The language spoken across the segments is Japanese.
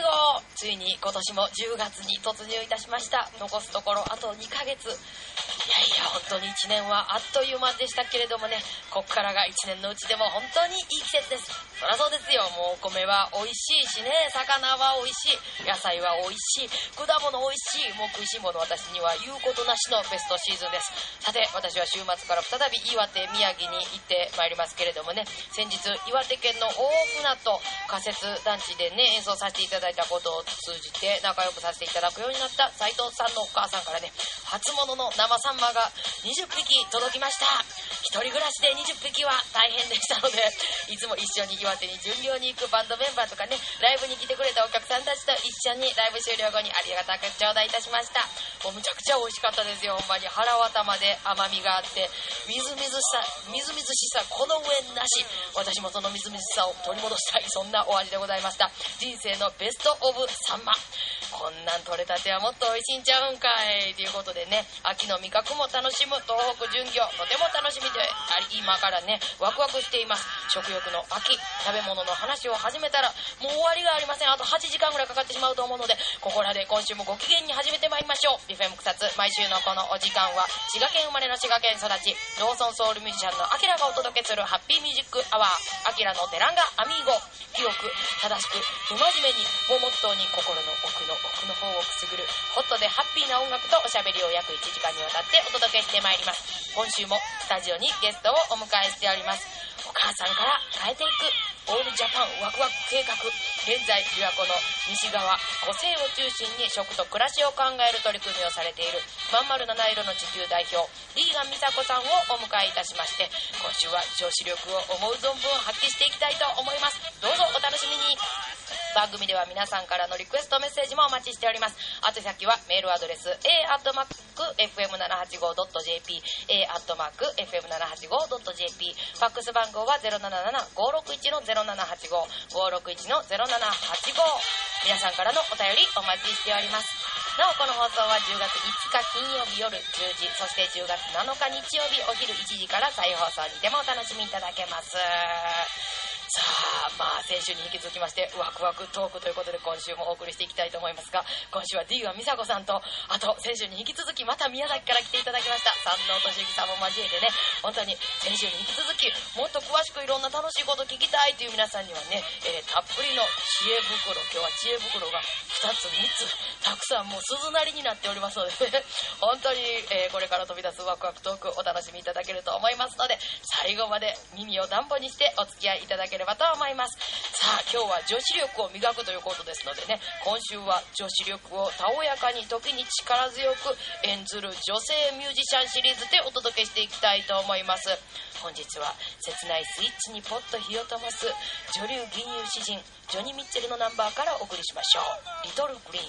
ついに今年も10月に突入いたしました。残すところあと2ヶ月。いや本当に1年はあっという間でしたけれどもね、こっからが1年のうちでも本当にいい季節です。そりゃそうですよ。もうお米は美味しいしね、魚は美味しい、野菜は美味しい、果物美味しい、もう食いしん坊の私には言うことなしのベストシーズンです。さて私は週末から再び岩手宮城に行ってまいりますけれどもね、先日岩手県の大船渡仮設団地でね演奏させていただいたことを通じて仲良くさせていただくようになった斉藤さんのお母さんからね、初物の生サンマが20匹届きました。一人暮らしで20匹は大変でしたので、いつも一緒に岩手に巡業に行くバンドメンバーとかね、ライブに来てくれたお客さんたちと一緒にライブ終了後にありがたく頂戴いたしました。もうむちゃくちゃ美味しかったですよ。ほんまに腹渡まで甘みがあってみずみずしさこの上なし。私もそのみずみずしさを取り戻したい、そんなお味でございました。人生のベストオブサンマ。こんなん取れたてはもっと美味しいんちゃうんかいということでね、秋の味覚も楽しむ東北巡業、とても楽しみであり、今からねワクワクしています。食欲の秋、食べ物の話を始めたらもう終わりがありません。あと8時間ぐらいかかってしまうと思うので、ここらで今週もご機嫌に始めてまいりましょう。FM 草津、毎週のこのお時間は滋賀県生まれの滋賀県育ち、ローソンソウルミュージシャンのアキラがお届けするハッピーミュージックアワー。アキラのテランガアミーゴ、清く正しく不真面目にをモットーに心の奥の奥の方をくすぐるホットでハッピーな音楽とおしゃべりを約1時間にわたってお届けしてまいります。今週もスタジオにゲストをお迎えしております。お母さんから変えていくオールジャパンワクワク計画。現在琵琶湖の西側湖西を中心に食と暮らしを考える取り組みをされているまんまる七色の地球代表リーガン美佐子さんをお迎えいたしまして、今週は女子力を思う存分発揮していきたいと思います。どうぞお楽しみに。番組では皆さんからのリクエストメッセージもお待ちしております。宛先はメールアドレス a@fm785.jp a@fm785.jp、 ファックス番号は 077-561-0785 561-0785。皆さんからのお便りお待ちしております。なおこの放送は10月5日金曜日夜10時、そして10月7日日曜日お昼1時から再放送にてもお楽しみいただけます。さあ先週に引き続きましてワクワクトークということで今週もお送りしていきたいと思いますが、今週は D は美佐子さんと、あと先週に引き続きまた宮崎から来ていただきました山王俊之さんも交えてね、本当に先週に引き続きもっと詳しくいろんな楽しいこと聞きたいという皆さんにはね、たっぷりの知恵袋、今日は知恵袋が2つ3つたくさんもう鈴なりになっておりますので、ね、本当に、これから飛び出すワクワクトークお楽しみいただけると思いますので、最後まで耳を暖房にしてお付き合いいただければと思います。さあ今日は女子力を磨くということですのでね、今週は女子力をたおやかに時に力強く演ずる女性ミュージシャンシリーズでお届けしていきたいと思います。本日は切ないスイッチにポッと火を灯す女流吟遊詩人ジョニー・ミッチェルのナンバーからお送りしましょう。リトルグリーン。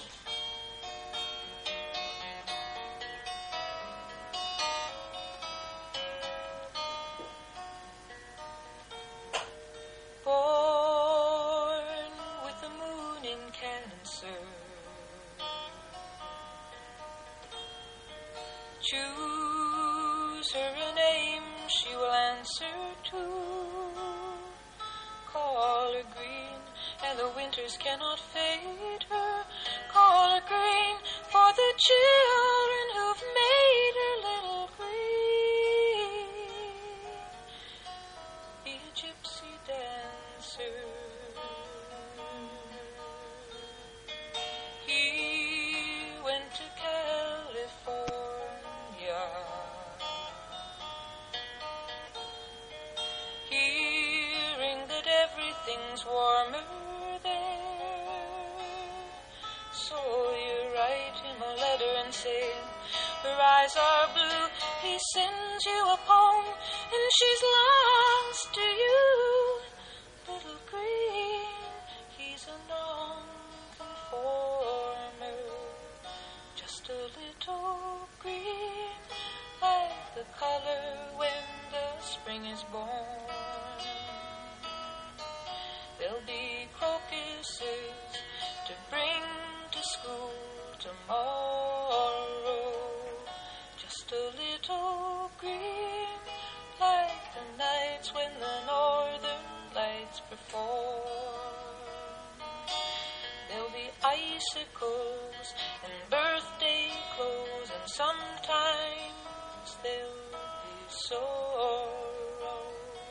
Choose her a name she will answer to. Call her green, and the winters cannot fade her. Call her green for the children who've made her little green. Be a gypsy dancer. He went to California. Hearing that everything's warmer there, so you write him a letter and say her eyes are blue. He sends you a poem and she's lost to you. Little green, he's a non-conformer, just a little green, like the color when the spring is born. There'll be crocuses to bring to school tomorrow, just a little green, like the nights when the northern lights perform. There'll be icicles and birthday clothes, and sometimes there'll be sorrow.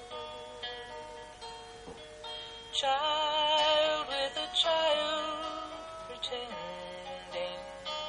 Child with a child pretending,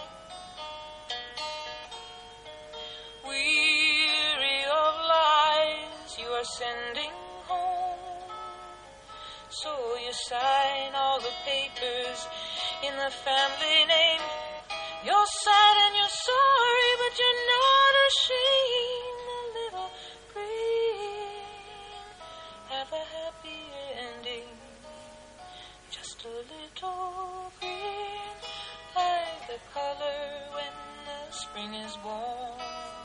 weary of lies you are sending home, so you sign all the papers in the family name. You're sad and you're sorry, but you're not ashamed. A little green, have a happy ending. Just a little green, like the color when the spring is born.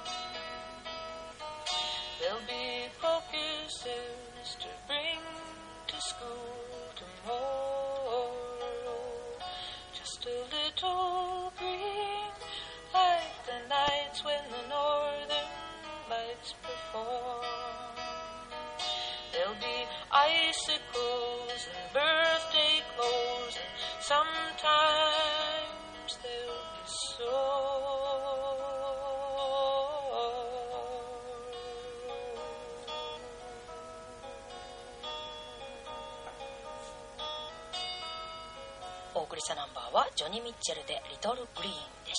There'll be crocuses to bring to school tomorrow. Just a little green, like the nights when the northern lights perform. There'll be icicles and birthday clothes, and sometimes there'll be sorrow. お送りしたナンバーはジョニー・ミッチェルでリトル・グリーンでした。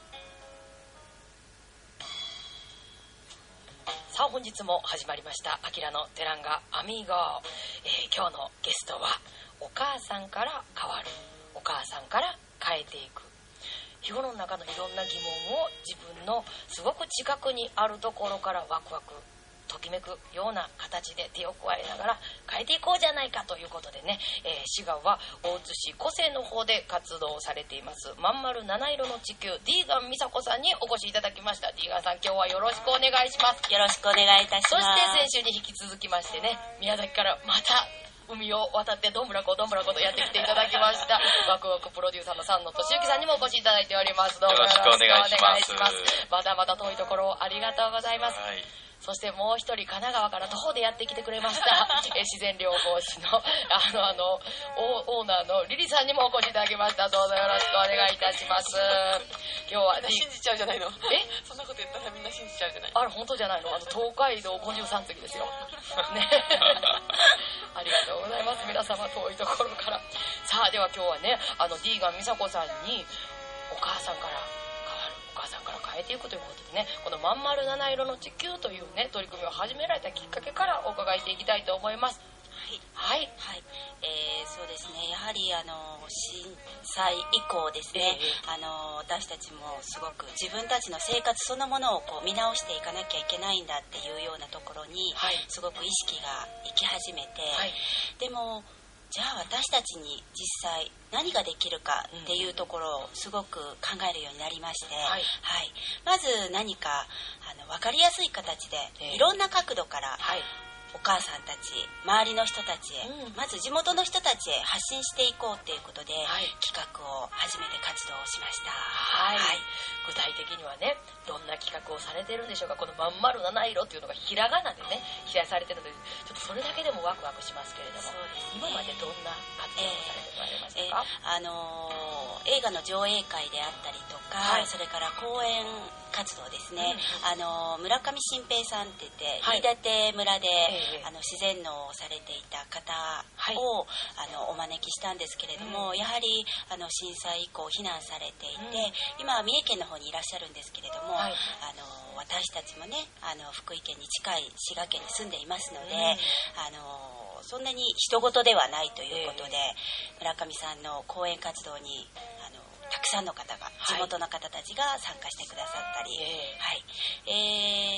さあ本日も始まりましたアキラのテランガアミーゴ、今日のゲストはお母さんから変わる、お母さんから変えていく、日頃の中のいろんな疑問を自分のすごく近くにあるところからワクワクときめくような形で手を加えながら変えていこうじゃないかということでね、滋賀は大津市古瀬の方で活動されていますまんまる七色の地球ディーガン美佐子さんにお越しいただきました。ディーガンさん、今日はよろしくお願いします。 よろしくお願いいたします。 そして先週に引き続きましてね、宮崎からまた海を渡ってどんぶらこどんぶらことやってきていただきましたワクワクプロデューサーの三野俊之さんにもお越しいただいております。どうもよろしくお願いします。まだまだ遠いところをありがとうございます、はい。そしてもう一人神奈川から徒歩でやってきてくれました自然療法士のオーナーのリリさんにもお越しいただきました。どうぞよろしくお願いいたします。今日はみんな信じちゃうじゃないの。そんなこと言ったらみんな信じちゃうじゃない。 あれ本当じゃないの。東海道53次ですよねありがとうございます。皆様遠いところからさあでは今日はねディーガン美佐子さんにお母さんからお母さんから変えていくということでね、このまんまる七色の地球というね取り組みを始められたきっかけからお伺いしていきたいと思います。はい、はい、 そうですね、やはり震災以降ですね、私たちもすごく自分たちの生活そのものをこう見直していかなきゃいけないんだっていうようなところに、はい、すごく意識がいき始めて、はい、でもじゃあ私たちに実際何ができるかっていうところをすごく考えるようになりまして、はいはい、まず何か分かりやすい形でいろんな角度から、はい、お母さんたち周りの人たちへ、まず地元の人たちへ発信していこうっていうことで、はい、企画を始めて活動をしました。 はい、はい、具体的にはねどんな企画をされてるんでしょうか。このまんまる七色っていうのがひらがなでね記載されてるのでちょっとそれだけでもワクワクしますけれども、そうですね、今までどんな活動をされてまいりましたか。 映画の上映会であったりとか、はい、それから講演活動ですね、村上新平さんって言って、はい、飯舘村で、自然農をされていた方を、お招きしたんですけれども、やはり震災以降避難されていて、今は三重県の方にいらっしゃるんですけれども、はい、私たちもね福井県に近い滋賀県に住んでいますので、そんなに人事ではないということで、村上さんの講演活動にたくさんの方が、地元の方たちが参加してくださったり、はい、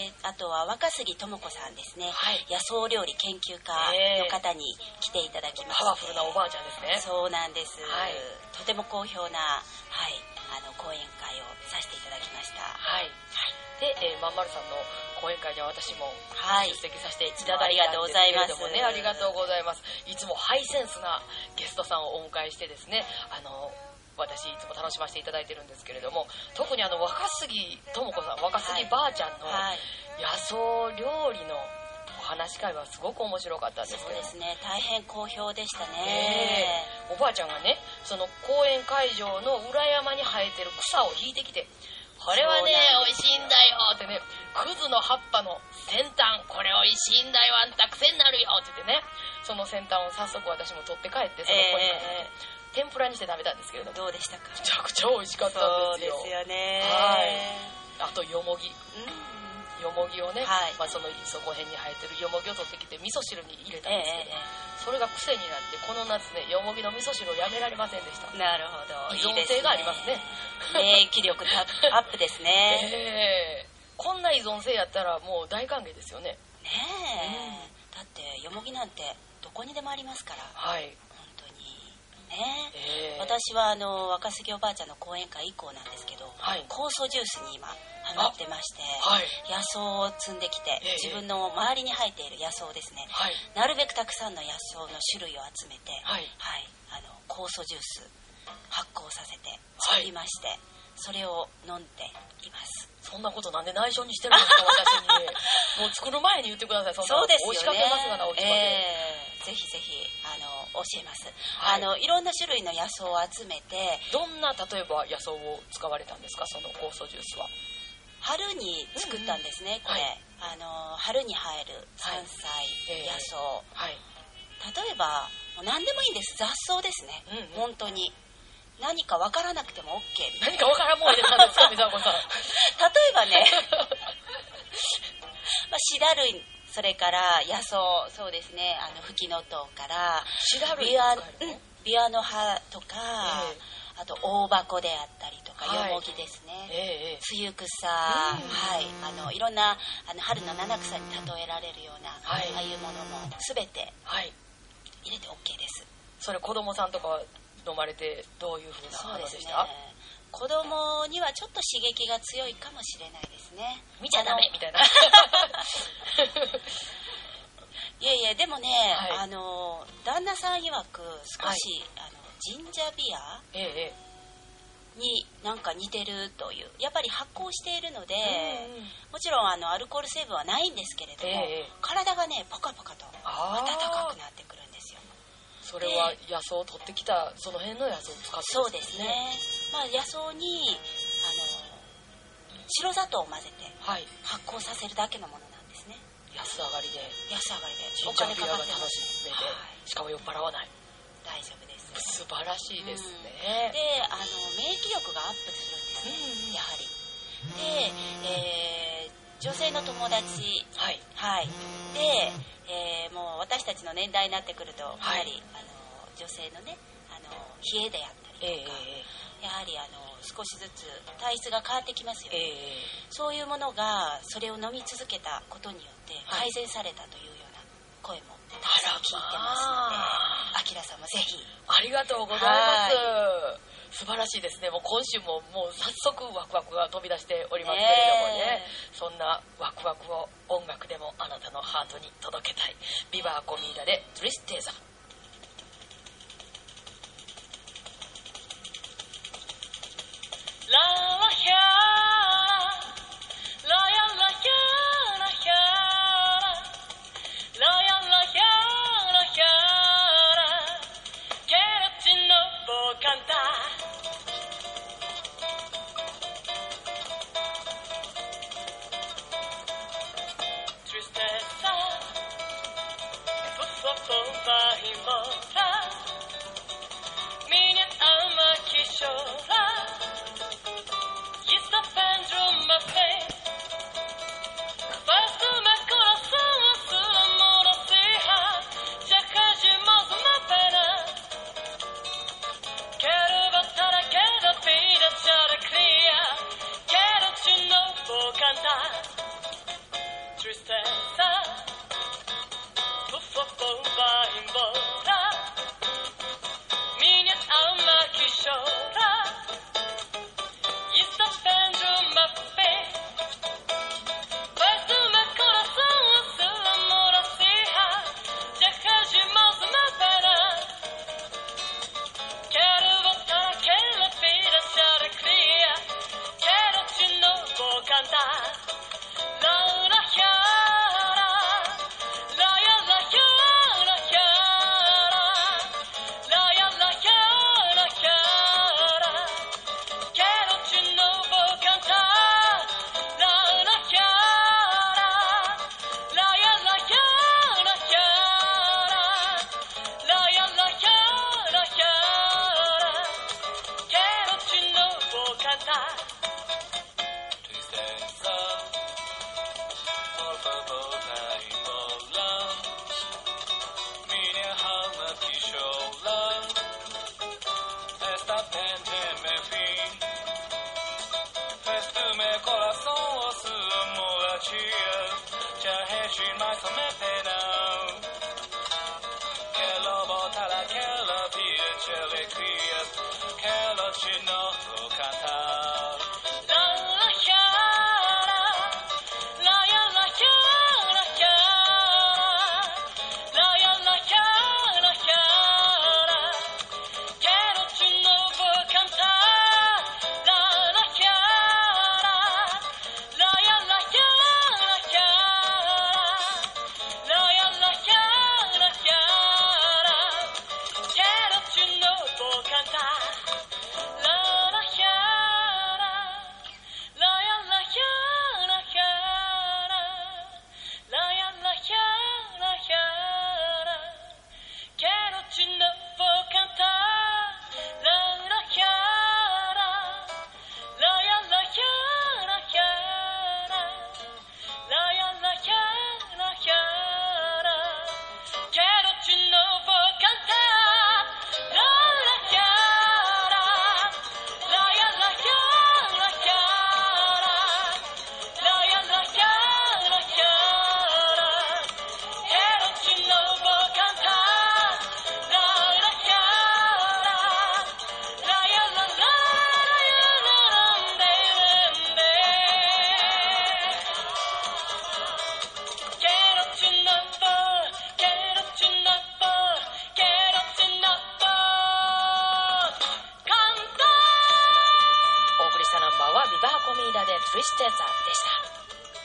あとは若杉智子さんですね、はい、野草料理研究家の方に来ていただきまして、 パワフルなおばあちゃんですね。 そうなんです、はい、とても好評な、はい、講演会をさせていただきました。はい、 で、まんまるさんの講演会では私も出席させていただいたんですけれどもね、ありがとうございます。いつもハイセンスなゲストさんをお迎えしてですね、私いつも楽しませていただいてるんですけれども、特に若杉智子さん、若杉ばあちゃんの野草料理のお話し会はすごく面白かったんですけど。 そうですね、大変好評でしたね。 おばあちゃんがね、その公演会場の裏山に生えてる草を引いてきて、これはね美味しいんだよってね、クズの葉っぱの先端、これ美味しいんだよ、あんた癖になるよって言ってね、その先端を早速私も取って帰って、その子に天ぷらにして食べたんですけれども、 どうでしたか？ めちゃくちゃ美味しかったんですよ。 そうですよね。 はい。あとよもぎ、よもぎをね、 はい、 そこ辺に生えてるよもぎを取ってきて味噌汁に入れたんですけど、それが癖になってこの夏ね、よもぎの味噌汁をやめられませんでした。 なるほど、 依存性がありますね。 免疫力アップですね。 こんな依存性やったらもう大歓迎ですよね。 ねえ、だってよもぎなんてどこにでもありますから。はい、本当にね。私は若杉おばあちゃんの講演会以降なんですけど、はい、酵素ジュースに今ハマってまして、はい、野草を摘んできて、自分の周りに生えている野草ですね、はい、なるべくたくさんの野草の種類を集めて、はいはい、酵素ジュース発酵させて作りまして、はい、それを飲んでいます。 そんなことなんで内緒にしてるんですか、私に。もう作る前に言ってください。 そうですよね。 押しかけますがな、お家まで。 ぜひぜひ教えます、はい、いろんな種類の野草を集めて。 どんな例えば野草を使われたんですか、その酵素ジュースは。 春に作ったんですね、これ、はい、春に生える山菜、野草、はい、例えばもう何でもいいんです。雑草ですね、本当に何か分からなくても OK みたいな。 何か分からんもん入れたんですか、美佐子さん。 例えばねシダ類、それから野草、そうですね、フキノトウからシダ類、 ビワの葉とか、あと大箱であったりとか、よもぎですね、ツユクサ、はい、いろんな春の七草に例えられるような、ああいうものも全て入れて OK です。 それ子供さんとか飲まれてどういう風な反応でした？そうですね、 子供にはちょっと刺激が強いかもしれないですね。 見ちゃダメみたいな。 いやいや、でもね、はい、旦那さん曰く少し、はい、ジンジャービアになんか似てるという、やっぱり発酵しているので、もちろんアルコール成分はないんですけれども、体がねポカポカと温かくなってくるんですよ。 それは野草を取ってきたその辺の野草を使って、 そうですね、野草に白砂糖を混ぜて発酵させるだけのものなんですね。 安上がりでお金かかって楽しめて、しかも酔っ払わない。 大丈夫です。 素晴らしいですね。 で、免疫力がアップするんですね、やはり。で、女性の友達、で、もう私たちの年代になってくると、やはり女性のね、冷えであったりとか、やはり少しずつ体質が変わってきますよね、そういうものがそれを飲み続けたことによって改善されたというような声もたくさん聞いてますので、あきらさんもぜひ。 ありがとうございます。素晴らしいですね。もう今週ももう早速ワクワクが飛び出しておりますけれどもね、そんなワクワクを音楽でもあなたのハートに届けたい。ビバーコミーダでトリステーザ。 mai sommetterò. Che lo botala, che lo pide, ce le cria, che lo cino canta. La la chiara, la ya la chiara, chiara, la ya la chiara, chiara, che lo cino canta. La la chiara, la ya la chiara, chiara, la ya la chiara, chiara, che lo cino canta. La la chiara, la ya la chiara, chiara, la ya la chiara, chiara, che lo cino canta. La la chiara, la ya la chiara, chiara, la ya la chiara, chiara, che lo cino canta. La la chiara, la ya la chiara, chiara, la ya la chiara, chiara, che lo cino canta. La la chiara, la ya la la, ya la la, Get up to number, get up to number, get up to number. 簡単。 お送りしたナンバーはビバーコミーダでトリステザでした。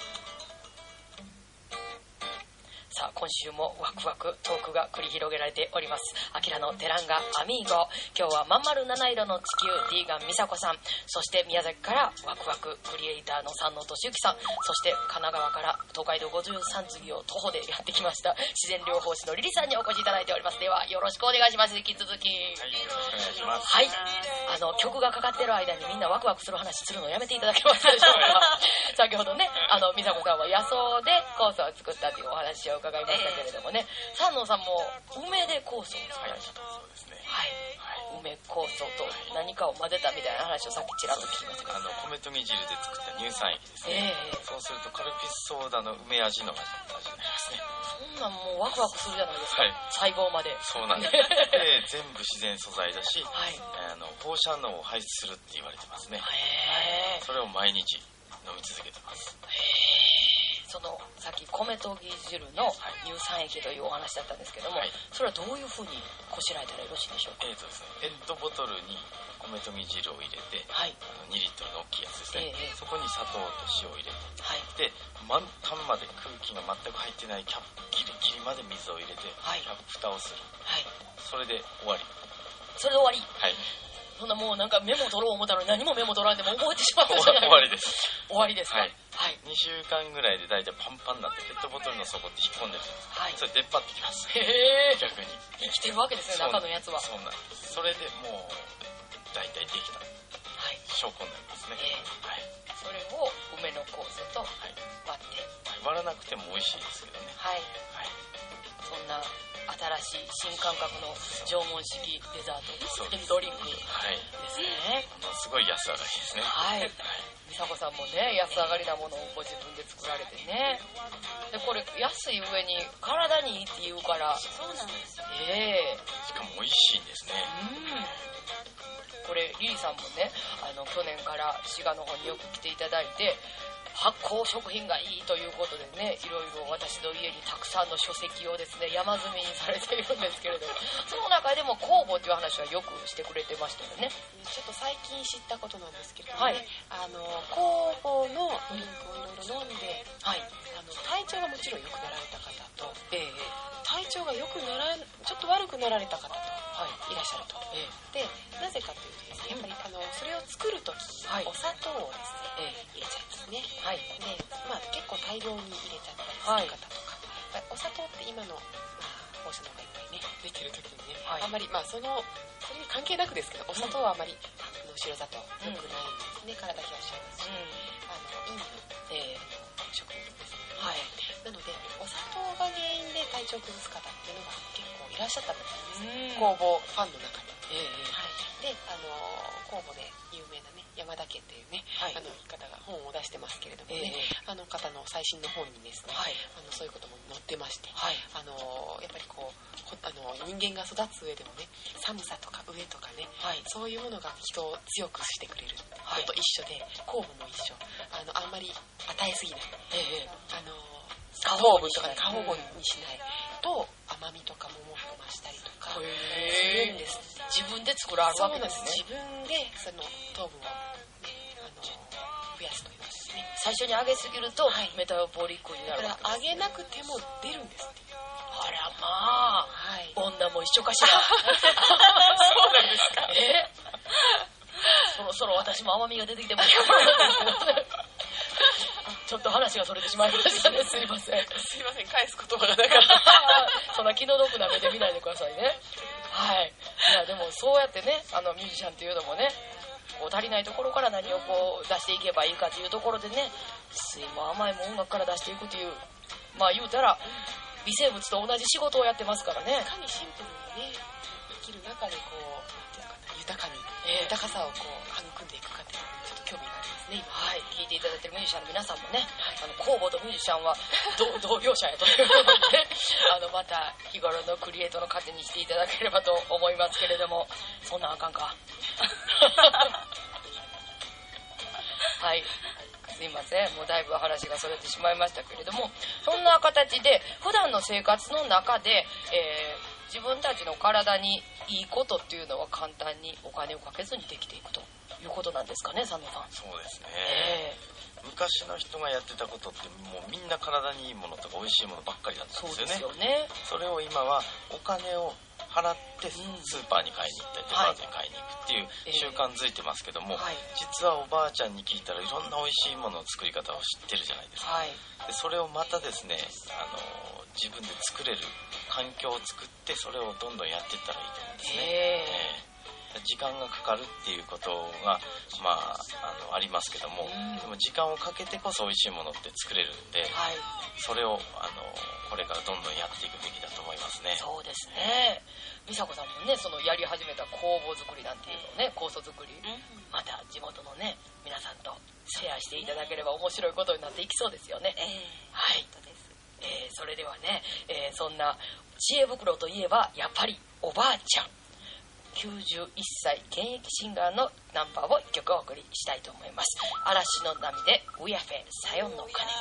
さあ今週もワクワクトークが繰り広げられております。アキラのテランガアミーゴ、今日はまん丸七色の地球 D ガン美佐子さん、そして宮崎からワクワククリエイターの山王俊之さん、そして神奈川から東海道53次を徒歩でやってきました自然療法士のリリさんにお越しいただいております。ではよろしくお願いします。引き続きはい、よろしくお願いします。 はい、曲がかかってる間にみんなワクワクする話するのやめていただけますでしょうか。先ほどね、美佐子さんは野草で酵素を作ったというお話を伺いましたけれどもね、山王さんも梅で酵素を作られたと。 そうですね。 はい、梅酵素と何かを混ぜたみたいな話をさっきちらっと聞きましたけど、 米とぎ汁で作った乳酸液ですね。そうするとカルピスソーダの梅味の味になりますね。 そんなんもうワクワクするじゃないですか、 はい、 細胞まで。 そうなんです。で全部自然素材だし、 はい、 放射能を排出するって言われてますね。それを毎日飲み続けてます。 そのさっき米とぎ汁の乳酸液というお話だったんですけども、はい、それはどういうふうにこしらえたらよろしいでしょうか。 ですね、ペットボトルに米とぎ汁を入れて、はい、2リットルの大きいやつですね、そこに砂糖と塩を入れて、はい、で満タンまで空気が全く入ってないキャップギリギリまで水を入れて、はい、キャップ蓋をする、はい、それで終わり。 それで終わり。 はい。 そんなもうなんかメモ取ろう思ったのに何もメモ取らんでも覚えてしまったじゃない。 終わりです。 終わりですか。 はい。はい、2週間ぐらいで大体パンパンになってペットボトルの底って引っ込んでるんです。はい。それ出っ張ってきます。 へえ。 逆に生きてるわけですね、中のやつは。 そうなんです。それでもう大体できた、はい、証拠になりますね。はい。 それを梅の酵素と割って、 割らなくても美味しいですけどね。はい。はい。 そんな新しい新感覚の縄文式デザートドリンクですね。 すごい安上がりですね。 はい。美佐子さんもね、安上がりなものをご自分で作られてね。でこれ安い上に体にいいって言うから。 そうなんです。 しかも美味しいんですね。 これリリーさんもね、去年から滋賀の方によく来ていただいて。発酵食品がいいということでね、いろいろ私の家にたくさんの書籍をですね山積みにされているんですけれども、その中でも酵母という話はよくしてくれてましたよね。 ちょっと最近知ったことなんですけれども、ね、はい、酵母のドリンクをいろいろ飲んで、はい、体調がもちろん良くなられた方と、体調が良くならちょっと悪くなられた方と、はい、いらっしゃると、でなぜかというとですね、やっぱりそれを作るとき、はい、お砂糖をですね、入れちゃいますね。はい、で、結構大量に入れちゃったりする方とか、はい、お砂糖って今の、放射能がいっぱいね出てる時にね、はい、あんまりそれに関係なくですけど、お砂糖はあまり白砂糖良くないんですね、体冷やしちゃいますし、陰の食品ですね。はい、なのでお砂糖が原因で体調を崩す方っていうのが結構いらっしゃったみたいですね、酵母ファンの中に。 で公募で有名なね山田家っていうね、方が本を出してますけれどもね、あの方の最新の本にですね、そういうことも載ってまして、やっぱりこう人間が育つ上でもね、寒さとか飢えとかね、そういうものが人を強くしてくれるのと一緒で、酵母も一緒、あんまり与えすぎない、過保護とか過保護にしないと甘みとかももっと増したりとかするんです。 自分で作られるわけですね。 自分でその糖分を、増やすというですね。 最初に揚げすぎると、メタボリックになるわけです、ね。 だから揚げなくても出るんですって。 あらまあ、女も一緒かしら。 そうなんですか。 そろそろ私も甘みが出てきてもちょっと話がそれてしまいましたね。すいません。 すいません、返す言葉がなかった。 そんな気の毒な目で見ないでくださいね。いやでもそうやってね、ミュージシャンっていうのもね、こう足りないところから何をこう出していけばいいかというところでね、酸いも甘いも音楽から出していくという、まあ言うたら微生物と同じ仕事をやってますからね。 いかにシンプルにね、生きる中でこう豊かさをこう育んでいくかっていうのにちょっと興味がありますね。 聞いていただいているミュージシャンの皆さんもね、酵母とミュージシャンは同業者やということで、また日頃のクリエイトの糧にしていただければと思いますけれども、そんなんあかんか。すいません、もうだいぶ話がそれてしまいましたけれども、そんな形で普段の生活の中で、自分たちの体にいいことっていうのは簡単にお金をかけずにできていくということなんですかね、佐野さん。 そうですね、昔の人がやってたことってもうみんな体にいいものとか美味しいものばっかりだったんですよね。 そうですよね。 それを今はお金を払ってスーパーに買いに行ったりデパートに買いに行くっていう習慣づいてますけども、実はおばあちゃんに聞いたらいろんな美味しいものの作り方を知ってるじゃないですか。でそれをまたですね、自分で作れる環境を作ってそれをどんどんやっていったらいいと思うんですね。時間がかかるっていうことが、ありますけども、でも時間をかけてこそ美味しいものって作れるんで、それをこれからどんどんやっていくべきだと思いますね。 そうですね。美佐子さんもね、そのやり始めた酵母作りなんていうのをね、酵素作り、また地元のね皆さんとシェアしていただければ面白いことになっていきそうですよね。それではね、そんな知恵袋といえばやっぱりおばあちゃん、91歳現役シンガーのナンバーを1曲お送りしたいと思います。嵐の波でウヤフェサヨンの鐘。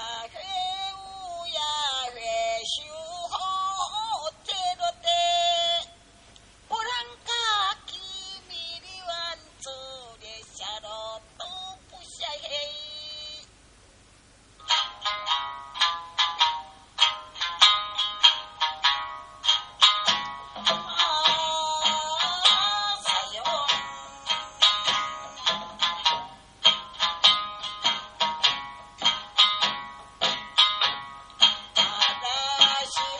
嵐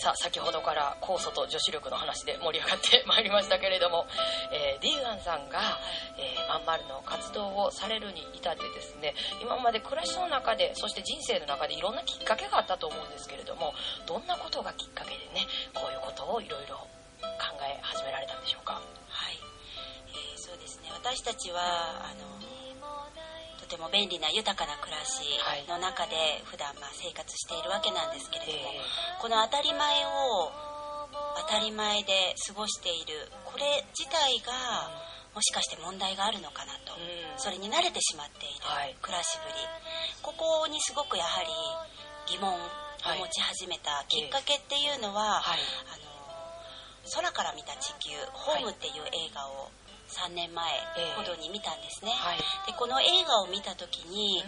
さあ先ほどから酵素と女子力の話で盛り上がってまいりましたけれども、ディーガンさんが、まんまるの活動をされるに至ってですね、今まで暮らしの中でそして人生の中でいろんなきっかけがあったと思うんですけれども、どんなことがきっかけでねこういうことをいろいろ考え始められたんでしょうか。 はい、そうですね、私たちはとても便利な豊かな暮らしの中で普段生活しているわけなんですけれども、この当たり前を当たり前で過ごしているこれ自体がもしかして問題があるのかなと、それに慣れてしまっている暮らしぶり、ここにすごくやはり疑問を持ち始めたきっかけっていうのは、空から見た地球ホームっていう映画を3年前ほどに見たんですね、でこの映画を見た時に、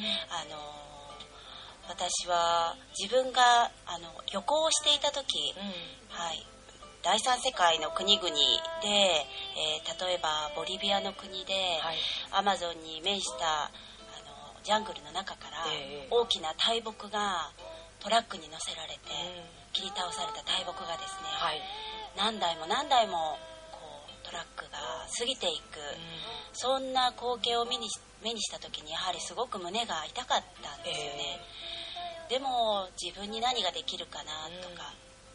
私は自分が旅行をしていた時、第三世界の国々で、例えばボリビアの国で、アマゾンに面したジャングルの中から大きな大木がトラックに乗せられて、切り倒された大木がですね、何台も何台もトラックが過ぎていく、そんな光景を目にした時にやはりすごく胸が痛かったんですよね、でも自分に何ができるかなとか、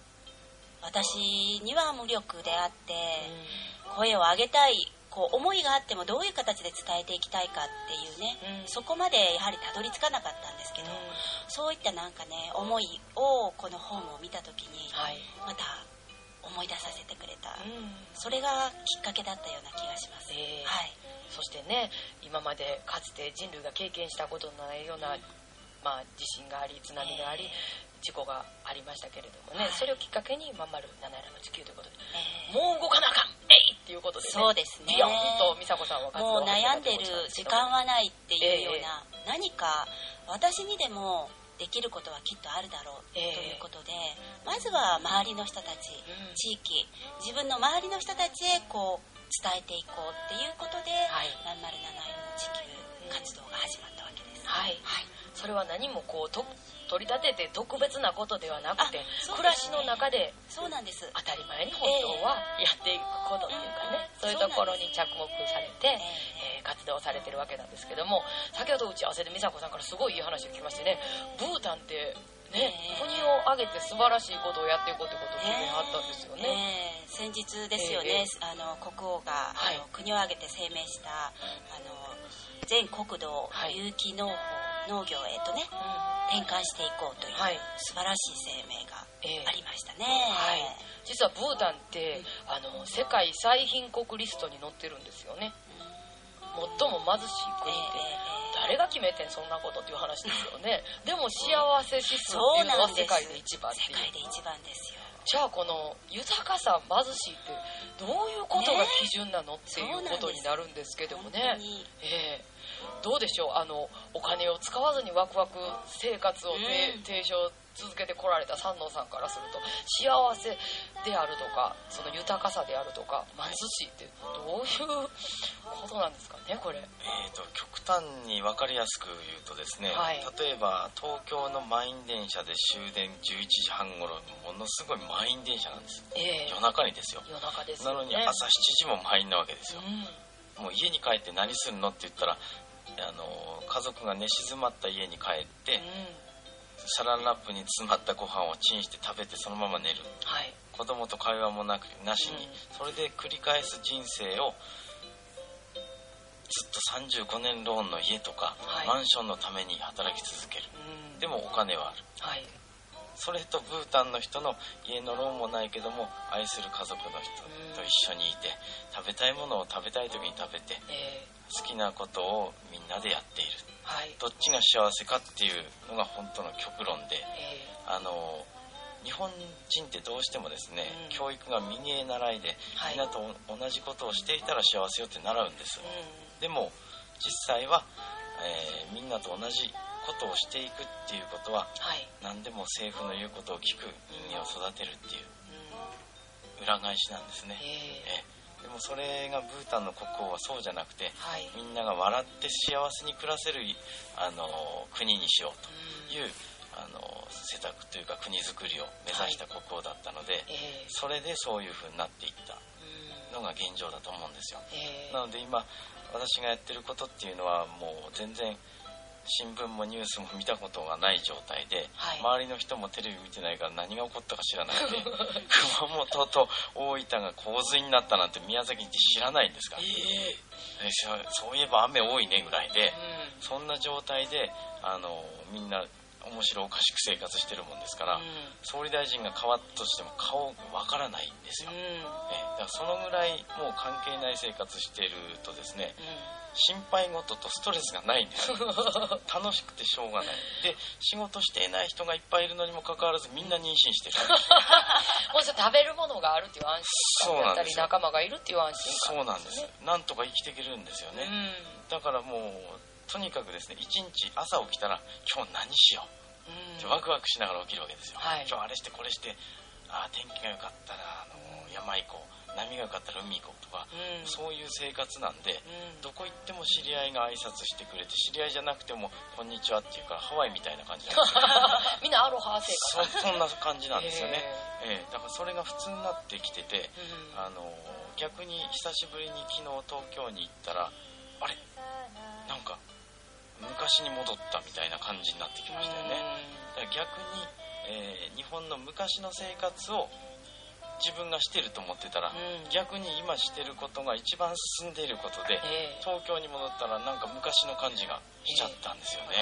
私には無力であって声を上げたい思いがあってもどういう形で伝えていきたいかっていうね、そこまでやはりたどり着かなかったんですけど、そういった思いをこの本を見た時にまた思い出させてくれた、それがきっかけだったような気がします、 そしてね、今までかつて人類が経験したことのないような、地震があり津波があり、事故がありましたけれどもね、それをきっかけにまんまる7色の地球ということで、もう動かなあかんっていうことでね、 そうですね、 ビヨンと美佐子さんは活動をもう悩んでる時間はないっていうような、何か私にでもできることはきっとあるだろうということで、まずは周りの人たち、地域、自分の周りの人たちへ伝えていこうっていうことで、まんまる7色の地球活動が始まったわけです、 それは何も取り立てて特別なことではなくて、暮らしの中でそうなんです、 当たり前に本当はやっていくことっていうかね、そういうところに着目されて、活動されてるわけなんですけども、先ほど打ち合わせで美佐子さんからすごいいい話を聞きましてね、ブータンってね、国を挙げて素晴らしいことをやっていこうということを決めはったんですよね、 先日ですよね、国王が、国を挙げて声明した全国土有機農業へとね、転換していこうという素晴らしい声明がありましたね、 実はブータンって世界最貧国リストに載ってるんですよね、最も貧しい国って誰が決めてんそんなことっていう話ですよねでも幸せ指数っていうのは世界で一番っていう、 世界で一番ですよ。 じゃあこの豊かさ貧しいってどういうことが基準なのっていうことになるんですけどもね、どうでしょう、お金を使わずにワクワク生活を提唱続けてこられた山王さんからすると、幸せであるとかその豊かさであるとか貧しいってどういうことなんですかね、これ。 極端に分かりやすく言うとですね、例えば東京の満員電車で終電11時半頃ものすごい満員電車なんです、夜中にですよ。 夜中ですよね。 なのに朝7時も満員なわけですよ、もう家に帰って何するのって言ったら、家族が寝静まった家に帰って、サランラップに詰まったご飯をチンして食べてそのまま寝る、子供と会話もなしに、それで繰り返す人生をずっと35年ローンの家とか、マンションのために働き続ける、でもお金はある、それとブータンの人の家のローンもないけども愛する家族の人と一緒にいて、食べたいものを食べたい時に食べて、好きなことをみんなでやっている、どっちが幸せかっていうのが本当の極論で、日本人ってどうしてもですね、教育が右へ習いで、みんなと同じことをしていたら幸せよって習うんです、でも実際は、みんなと同じことをしていくっていうことは、何でも政府の言うことを聞く人間を育てるっていう裏返しなんですね、でもそれがブータンの国王はそうじゃなくて、みんなが笑って幸せに暮らせる国にしようという施策というか国づくりを目指した国王だったので、それでそういう風になっていったのが現状だと思うんですよ。なので今私がやってることっていうのはもう全然新聞もニュースも見たことがない状態で、周りの人もテレビ見てないから何が起こったか知らないので熊本と大分が洪水になったなんて宮崎って知らないんですから、そういえば雨多いねぐらいで、そんな状態でみんな面白おかしく生活してるもんですから、総理大臣が変わったとしても顔わからないんですよ。だからそのぐらいもう関係ない生活してるとですね、心配事とストレスがないんですよ楽しくてしょうがないで、仕事していない人がいっぱいいるのにもかかわらずみんな妊娠してるもうちょっと食べるものがあるっていう安心感だったり、仲間がいるっていう安心感、 そうなんです。なんとか生きていけるんですよね。だからもうとにかくですね、一日朝起きたら今日何しようってワクワクしながら起きるわけですよ。今日あれしてこれして、天気が良かったら山行こう、波が良かったら海行こうとか、そういう生活なんで、どこ行っても知り合いが挨拶してくれて、知り合いじゃなくてもこんにちはっていうからハワイみたいな感じなんですよみんなアロハ生活そんな感じなんですよね。だからそれが普通になってきてて、逆に久しぶりに昨日東京に行ったら、あれなんか昔に戻ったみたいな感じになってきましたよね。だから逆に、日本の昔の生活を自分がしてると思ってたら、逆に今してることが一番進んでいることで、東京に戻ったらなんか昔の感じがしちゃったんですよね。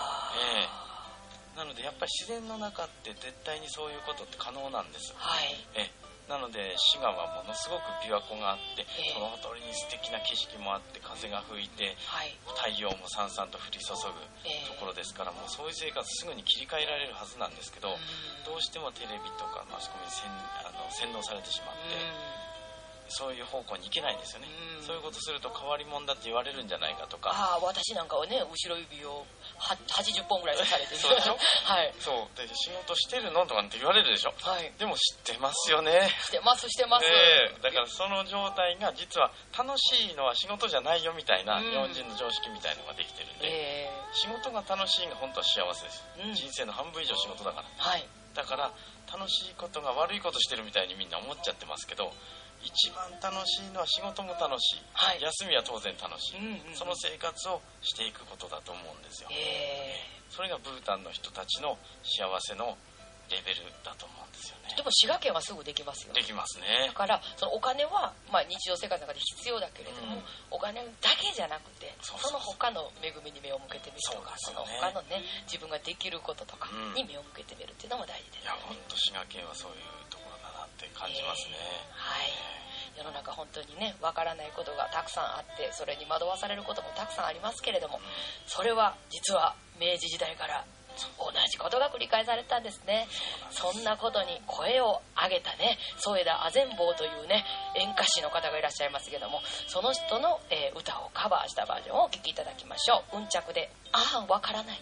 なのでやっぱり自然の中って絶対にそういうことって可能なんです。なので滋賀はものすごく琵琶湖があって、そのほとりに素敵な景色もあって、風が吹いて、太陽もさんさんと降り注ぐところですから、もうそういう生活すぐに切り替えられるはずなんですけど、どうしてもテレビとかマスコミに洗脳されてしまって、そういう方向に行けないんですよね。そういうことすると変わり者だって言われるんじゃないかとか。 私なんかはね、後ろ指を80本ぐらい刺されてそうでしょそうで、仕事してるのとかって言われるでしょ。でも知ってますよね。 してます、 だからその状態が実は楽しいのは仕事じゃないよみたいな、日本人の常識みたいのができてるんで、仕事が楽しいが本当は幸せです、人生の半分以上仕事だから、だから楽しいことが悪いことしてるみたいにみんな思っちゃってますけど、一番楽しいのは仕事も楽しい、休みは当然楽しい、その生活をしていくことだと思うんですよ。それがブータンの人たちの幸せのレベルだと思うんですよね。 でも滋賀県はすぐできますよ。 できますね。 だからそのお金は、日常生活の中で必要だけれども、お金だけじゃなくて、その他の恵みに目を向けてみるとか、その他のね、自分ができることとかに目を向けてみるっていうのも大事です、ね。いや本当滋賀県はそういうところだなって感じますね。 世の中本当にね、わからないことがたくさんあって、それに惑わされることもたくさんありますけれども、それは実は明治時代から同じことが繰り返されたんですね。そんなことに声を上げたね、添田あぜん坊というね、演歌師の方がいらっしゃいますけども、その人の、歌をカバーしたバージョンをお聴きいただきましょう。うんちゃくでわからない。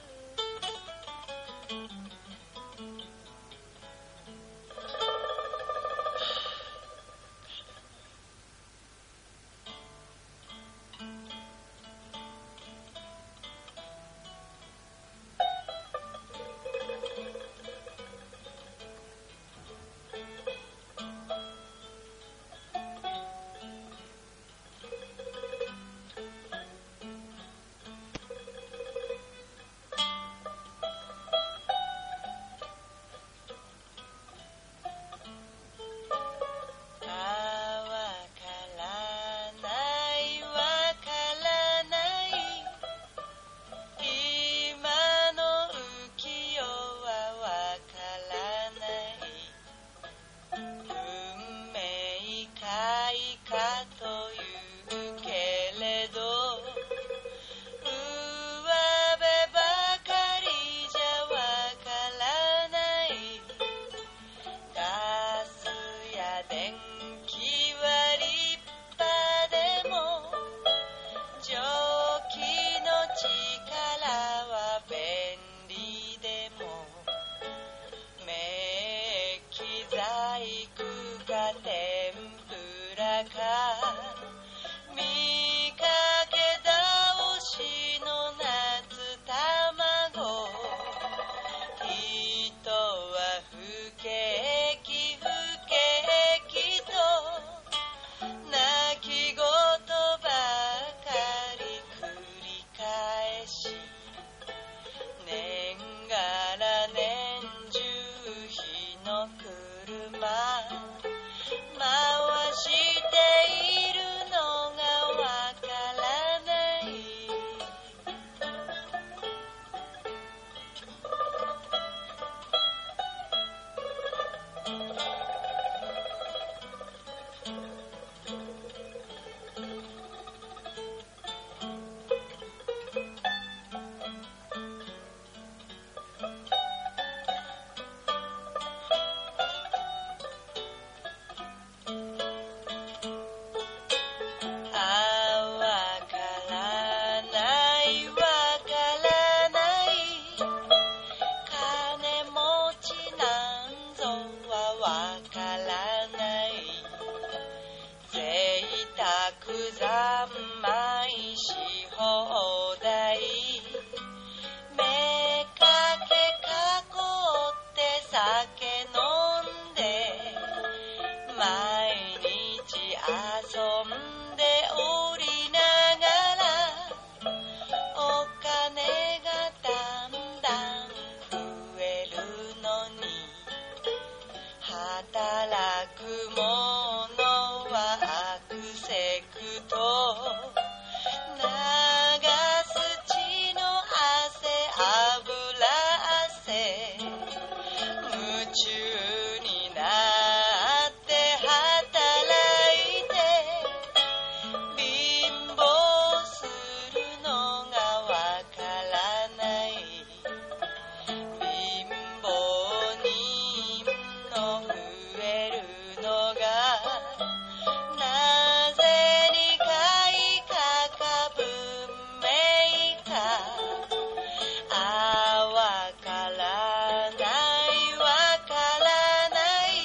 酒飲んで毎日遊んでおりながらお金がだんだん増えるのに働く者はあくせくと流す血の汗油汗夢中になって働いて貧乏するのがわからない貧乏人の増えるのがなぜにかいかか文明かわからないわからない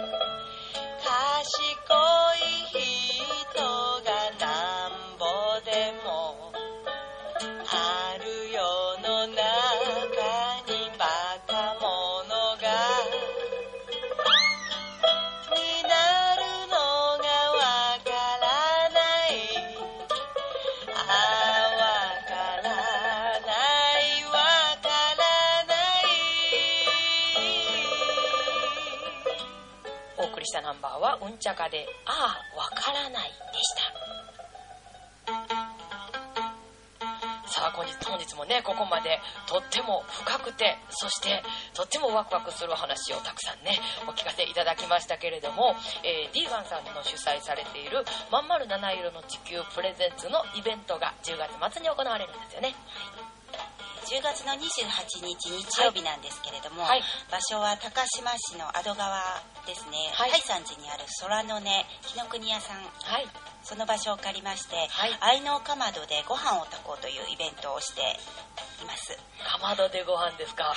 賢い人がなんぼでもある世の中にバカ者がになるのがわからないわからないわからないお送りしたナンバーはうんちゃかでああわからないでした。さあ本日もねここまでとっても深くてそしてとってもワクワクするお話をたくさんねお聞かせいただきましたけれども、ディーガンさんの主催されているまんまる七色の地球プレゼンツのイベントが10月末に行われるんですよね。 10月の28日日曜日なんですけれども、 はい、 場所は高島市の安堵川ですね、 はい、 大山寺にある空の音紀ノ国屋さん、 はい、 その場所を借りまして、 はい、 愛のかまどでご飯を炊こうというイベントをしています。 かまどでご飯ですか。 はい、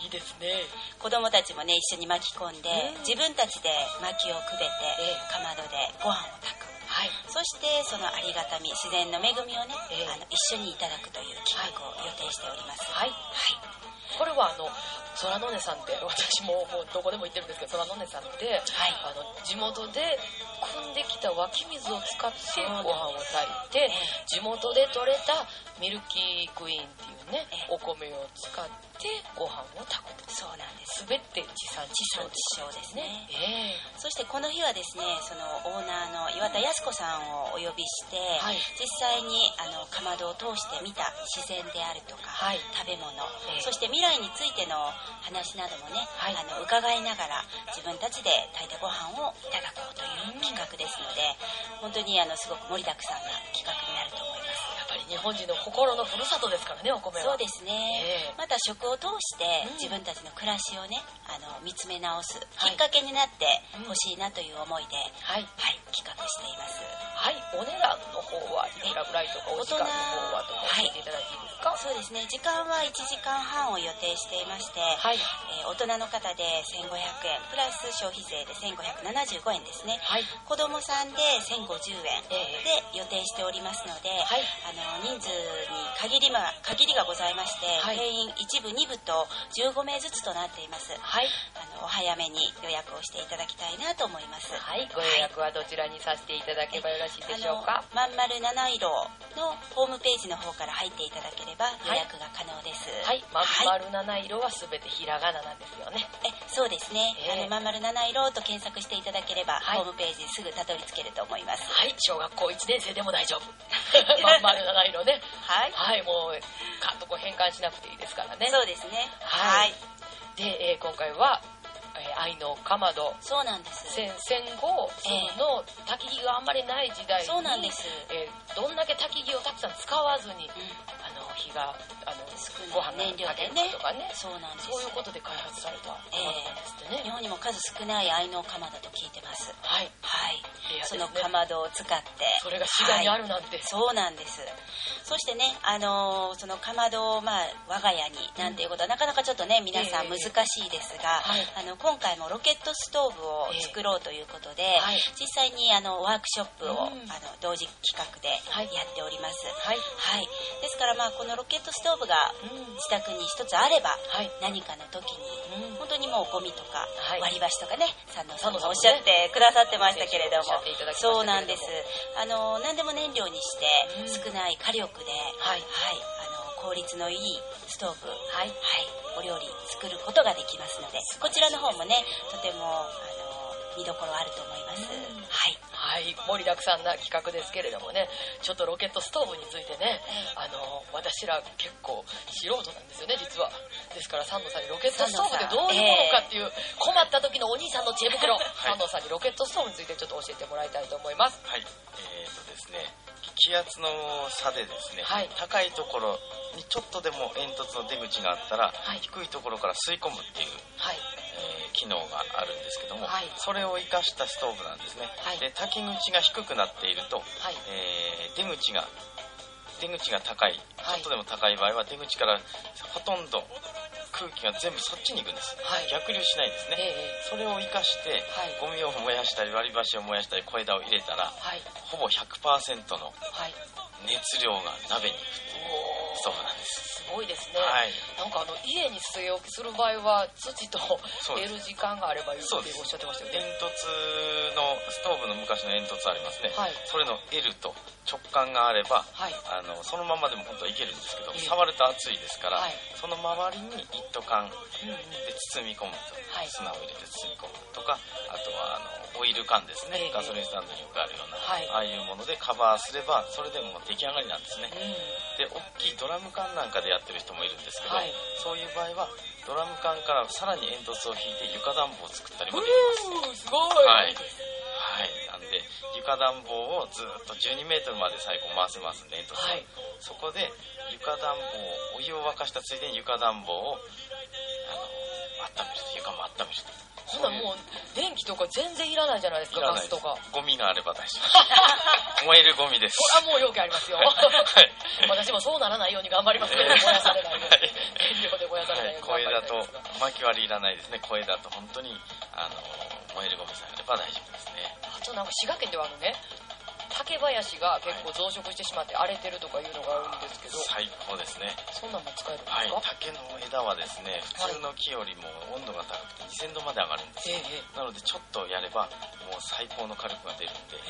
いいですね。 子供たちもね一緒に巻き込んで、自分たちで薪をくべて、かまどでご飯を炊く、はい、そしてそのありがたみ自然の恵みをね、一緒にいただくという企画を予定しております。 はい、はい、これは空の音さんって私もうどこでも行ってるんですけど空の音さんって、はい、地元で汲んできた湧き水を使ってご飯を炊いて、地元で採れたミルキークイーンっていうね、お米を使ってご飯を炊くと。 そうなんです。 すべて地産地消ですね。そしてこの日はですねそのオーナーの岩田康子さんをお呼びして、はい、実際にかまどを通して見た自然であるとか、はい、食べ物、そして未来についての話などもね、はい、伺いながら自分たちで炊いたご飯をいただこうという企画ですので、本当にすごく盛りだくさんな企画になると思います。 やっぱり日本人の心のふるさとですからね、お米は。 そうですね、また食を通して自分たちの暮らしをね見つめ直すきっかけになってほしいなという思いで、はいはい、企画しています。 はい、お値段の方はいくらぐらいとかお時間の方はとか教えていただいていいですか。 そうですね、時間は1時間半を予定していまして、はい、大人の方で1500円プラス消費税で1575円ですね、はい、子供さんで1050円で予定しておりますので、はい、人数に限りがございまして、はい、定員1部2部と15名ずつとなっています、はい、お早めに予約をしていただきたいなと思います。 はい、ご予約はどちらにさせていただけばよろしいでしょうか。 まんまる七色のホームページの方から入っていただければ予約が可能です。 はい、まんまる七色はすべてひらがななんですよね。 そうですね、まんまる七色と検索していただければ、はい、ホームページすぐたどり着けると思います。 はい、小学校1年生でも大丈夫まんまる七色ねはい、はい、もうカット変換しなくていいですからね。 そうですね、 はい、で、今回は愛のかまど。 そうなんです。 戦後の焚き木があんまりない時代に、 そうなんです、 どんだけ焚き木をたくさん使わずに、火がご飯のかけるとかね、そうなんです。そういうことで開発されたかまどなんですってね。 日本にも数少ない愛のかまどと聞いてます。 はい、 はい、そのかまどを使ってそれが滋賀にあるなんて、はい、 そうなんです。そしてね、そのかまどを我が家になんていうことはなかなかちょっとね皆さん難しいですが、今回もロケットストーブを作ろうということで、実際にワークショップを同時企画でやっております。はい、はい、ですからこののロケットストーブが自宅に一つあれば、何かの時に、本当にもうゴミとか割り箸とかね、山王さんもおっしゃってくださってましたけれども、そうなんです。何でも燃料にして少ない火力で、効率のいいストーブ、お料理作ることができますので、こちらの方もね、とても見どころあると思います。 盛りだくさんな企画ですけれどもね、ちょっとロケットストーブについてね、私ら結構素人なんですよね、実は。ですから山王さんにロケットストーブってどういうものかっていう、困った時のお兄さんの知恵袋、山王さんにロケットストーブについてちょっと教えてもらいたいと思います。 ですね、気圧の差でですね、高いところにちょっとでも煙突の出口があったら、低いところから吸い込むっていう、機能があるんですけども、それを生かしたストーブなんですね。で、滝口が低くなっていると、出口が高い、ちょっとでも高い場合は出口からほとんど空気が全部そっちに行くんです、逆流しないんですね、それを生かして、ゴミを燃やしたり割り箸を燃やしたり小枝を入れたら、ほぼ 100% の熱量が鍋に行くっていうストーブなんです。 すごいですね、なんか家に据え置きする場合は土と得る時間があればいいっておっしゃってましたよね。 煙突のストーブの昔の煙突ありますね、それの L と直感があれば、そのままでも本当はいけるんですけど、触ると熱いですから、その周りに一斗缶で包み込むと、砂を入れて包み込むとか、あとはオイル缶ですね、ガソリンスタンドによくあるような、ああいうものでカバーすればそれでも出来上がりなんですね、で大きいドラム缶なんかでやってる人もいるんですけど、そういう場合はドラム缶からさらに煙突を引いて床暖房を作ったりもできます。 すごい、 なんで床暖房をずっと12メートルまで最後回せますね、煙突は、そこで床暖房、お湯を沸かしたついでに床暖房を温めると、床も温めると。 ほなもう電気とか全然いらないじゃないですか。ガスとかゴミがあれば大丈夫燃えるゴミです。 それはもう容器ありますよ私もそうならないように頑張りますけど、燃やされないように、燃料で燃やされないように小枝と薪割りいらないですね。小枝と本当に燃えるゴミさえあれば大丈夫ですね。 あとなんか滋賀県では竹林が結構増殖してしまって荒れてるとかいうのがあるんですけど、 最高ですね。 そんなんも使えるんですか？ 竹の枝はですね、普通の木よりも温度が高くて2000度まで上がるんですよ、なのでちょっとやればもう最高の火力が出るんで、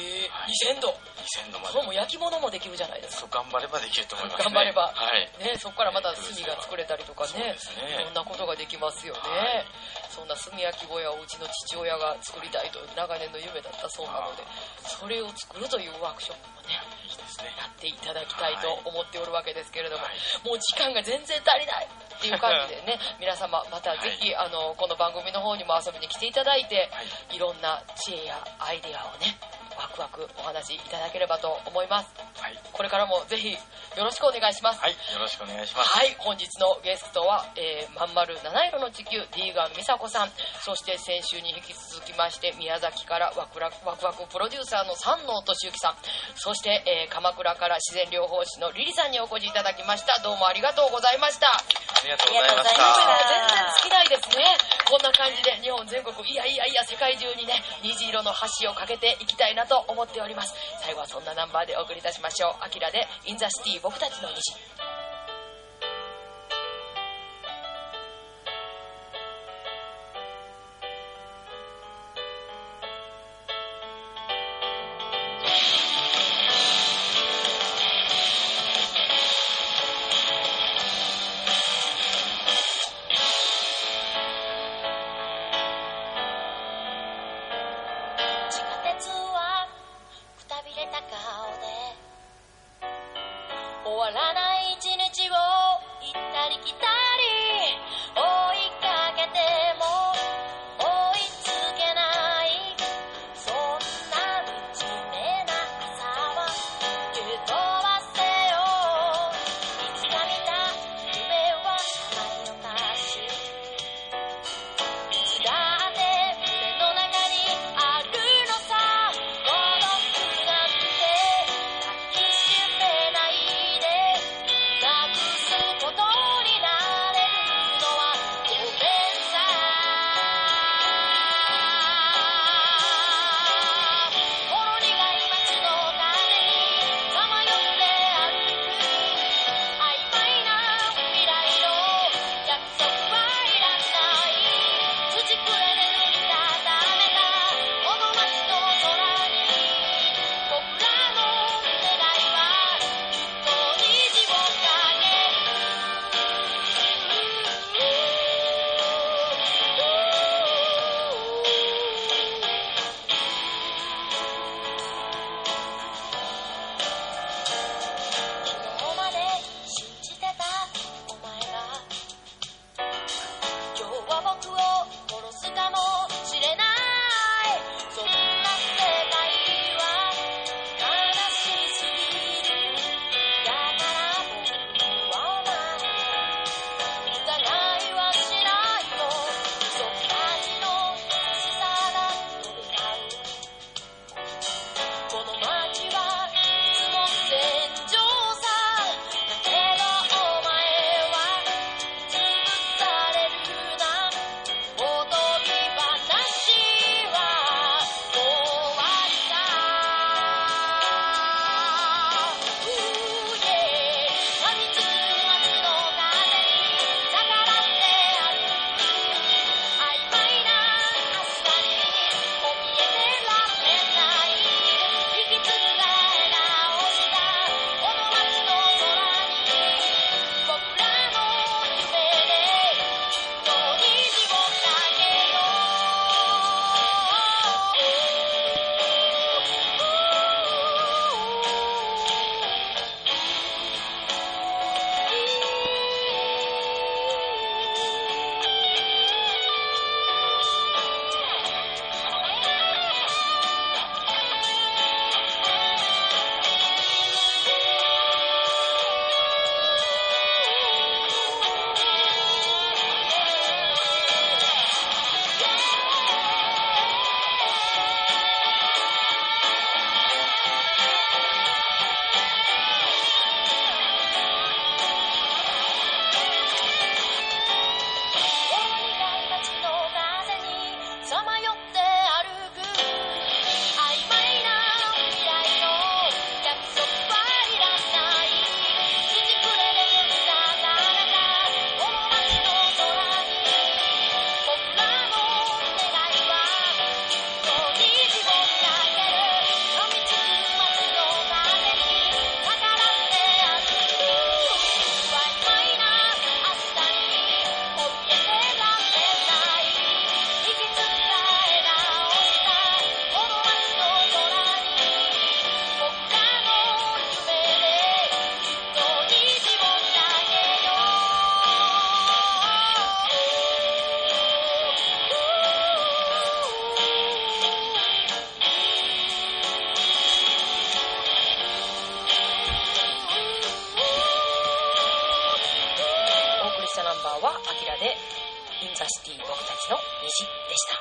2000度まで、 そうも焼き物もできるじゃないですか。 頑張ればできると思いますね。 頑張れば、そこからまた炭が作れたりとかね、いろんなことができますよね、そんな炭焼き小屋をうちの父親が作りたいと長年の夢だったそうなので、それを作るというワークショップもね、 いいですね、 やっていただきたいと思っておるわけですけれども、もう時間が全然足りないっていう感じでね皆様またぜひ、この番組の方にも遊びに来ていただいて、いろんな知恵やアイデアをねワクワクお話しいただければと思います、これからもぜひよろしくお願いします。 よろしくお願いします。 本日のゲストは、まんまる七色の地球 D ガン美佐子さん、そして先週に引き続きまして宮崎からワクワクプロデューサーの山王俊之さん、そして、鎌倉から自然療法士のリリさんにお越しいただきました。どうもありがとうございました。 ありがとうございました。 全然尽きないですね。こんな感じで日本全国いや世界中にね虹色の橋を架けていきたいなと思っております。最後はそんなナンバーでお送りいたしましょう。アキラでインザシティ僕たちの虹。 終わらないさまよって歩く曖昧な未来の約束はいらない土くれで降った彼がこの街の空に僕らの願いはきっと虹を投げる飛びつく街の風に逆らって歩く曖昧な明日に追い出せられない引き継いだ笑顔したこの街の空に僕らの夢できっと虹を投げようお送りしたナンバーはアキラでインザシティ僕たちの虹でした。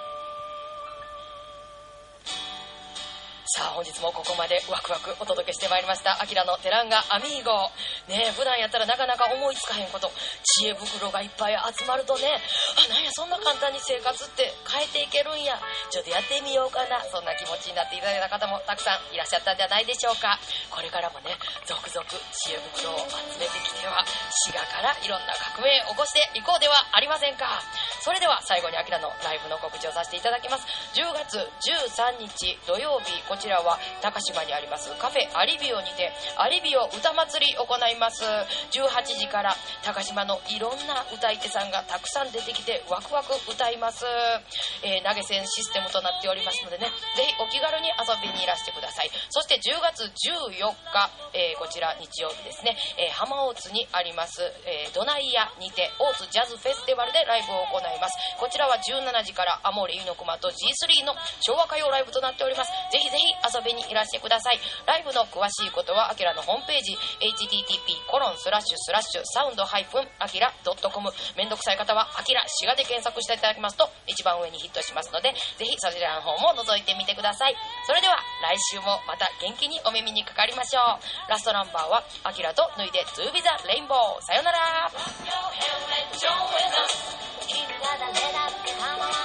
さあ本日もここまでワクワクお届けしてまいりましたアキラのテランガアミーゴね。普段やったらなかなか思いつかへんこと、知恵袋がいっぱい集まるとね、なんやそんな簡単に生活って変えていけるんや、ちょっとやってみようかな、そんな気持ちになっていただいた方もたくさんいらっしゃったんじゃないでしょうか。これからもね続々知恵袋を集めてきては滋賀からいろんな革命を起こしていこうではありませんか。それでは最後にアキラのライブの告知をさせていただきます。10月13日土曜日、こちらは高島にありますカフェアリビオにてアリビオ歌祭り行います。18時から高島のいろんな歌い手さんがたくさん出てきてワクワク歌います。投げ銭システムとなっておりますのでね、ぜひお気軽に遊びにいらしてください。そして10月14日、こちら日曜日ですね、浜大津にあります、ドナイヤにて大津ジャズフェスティバルでライブを行います。こちらは17時からアモリユノクマと G3 の昭和歌謡ライブとなっております。ぜひぜひ遊びにいらしてください。ライブの詳しいことはアキラのホームページ http://sound-akira.com めんどくさい方はアキラ滋賀で検索していただきますと一番上にヒットしますので、ぜひそちらの方も覗いてみてください。それでは来週もまた元気にお耳にかかりましょう。ラストナンバーはアキラと脱いでTo Be the Rainbow。さよなら。